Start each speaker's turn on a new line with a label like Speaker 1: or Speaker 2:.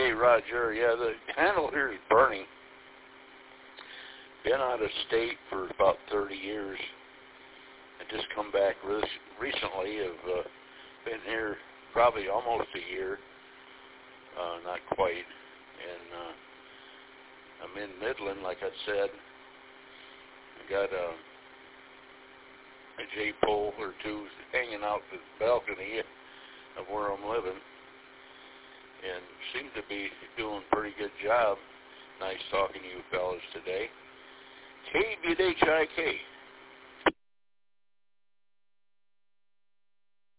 Speaker 1: Hey, Roger. Yeah, the handle here is burning. Been out of state for about 30 years. I just come back recently. I've been here probably almost a year, not quite. And I'm in Midland, like I said. I got a J-pole or two hanging out the balcony of where I'm living, and seem to be doing a pretty good job. Nice talking to you fellas today. KBHIK.